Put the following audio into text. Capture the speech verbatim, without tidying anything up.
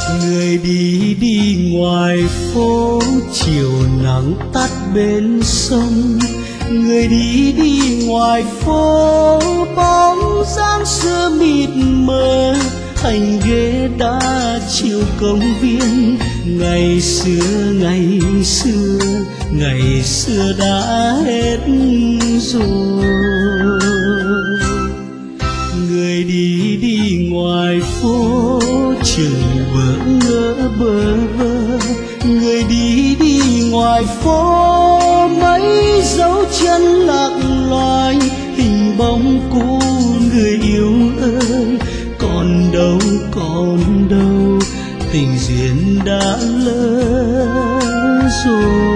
Người đi đi ngoài phố, chiều nắng tắt bên sông. Người đi đi ngoài phố, bóng dáng xưa mịt mờ, thành ghế đá chiều công viên. Ngày xưa ngày xưa ngày xưa đã hết rồi. Người đi đi ngoài phố, chừng bỡ ngỡ bơ vơ. Người đi đi ngoài phố, mấy dấu chân lạc loài, hình bóng cũ người yêu ơi. Còn đâu còn đâu, tình duyên đã lỡ rồi.